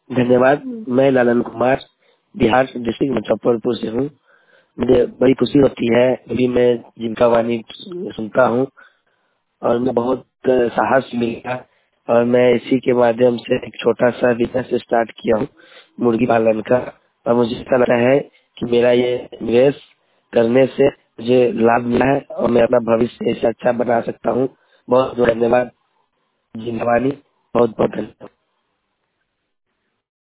धन्यवाद। मैं लालन कुमार, बिहार डिस्ट्रिक्ट मुजफ्फरपुर से हूँ। मुझे बड़ी खुशी होती है अभी मैं जिनका वाणी सुनता हूँ और मैं बहुत साहस मिला और मैं इसी के माध्यम से एक छोटा सा बिजनेस स्टार्ट किया हूँ मुर्गी पालन का। और मुझे ऐसा लगता है कि मेरा ये निवेश करने से मुझे लाभ मिला है और मैं अपना भविष्य ऐसे अच्छा बना सकता हूँ। बहुत बहुत धन्यवाद जिनका वाणी, बहुत बहुत धन्यवाद।